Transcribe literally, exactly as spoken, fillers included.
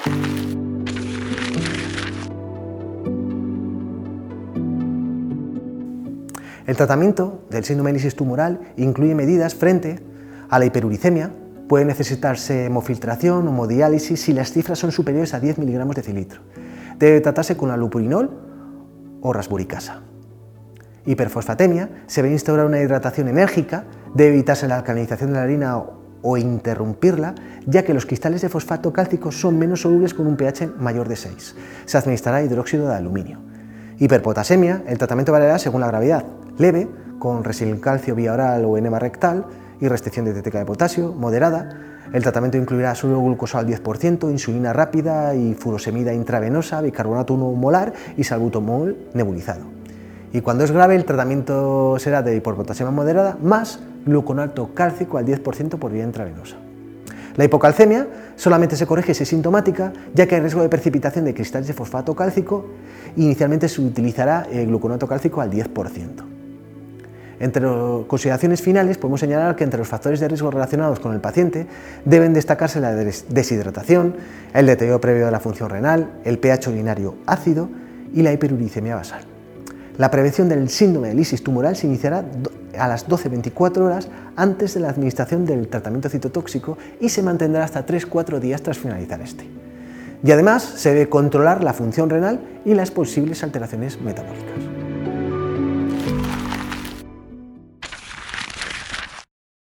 El tratamiento del síndrome de lisis tumoral incluye medidas frente a la hiperuricemia. Puede necesitarse hemofiltración o hemodiálisis si las cifras son superiores a diez miligramos de cilitro. Debe tratarse con allopurinol o rasburicasa. Hiperfosfatemia, se debe instaurar una hidratación enérgica, debe evitarse la alcalinización de la orina o, o interrumpirla, ya que los cristales de fosfato cálcico son menos solubles con un pH mayor de seis. Se administrará hidróxido de aluminio. Hiperpotasemia, el tratamiento variará según la gravedad. Leve, con resilicalcio vía oral o enema rectal y restricción dietética de potasio. Moderada, el tratamiento incluirá suero glucosa al diez por ciento, insulina rápida y furosemida intravenosa, bicarbonato uno molar y salbutamol nebulizado. Y cuando es grave, el tratamiento será de hiperpotasemia moderada más gluconato cálcico al diez por ciento por vía intravenosa. La hipocalcemia solamente se corrige si es sintomática, ya que hay riesgo de precipitación de cristales de fosfato cálcico. Inicialmente se utilizará el gluconato cálcico al diez por ciento. Entre las consideraciones finales podemos señalar que entre los factores de riesgo relacionados con el paciente deben destacarse la deshidratación, el deterioro previo de la función renal, el pH urinario ácido y la hiperuricemia basal. La prevención del síndrome de lisis tumoral se iniciará a las doce a veinticuatro horas antes de la administración del tratamiento citotóxico y se mantendrá hasta tres a cuatro días tras finalizar este. Y además se debe controlar la función renal y las posibles alteraciones metabólicas.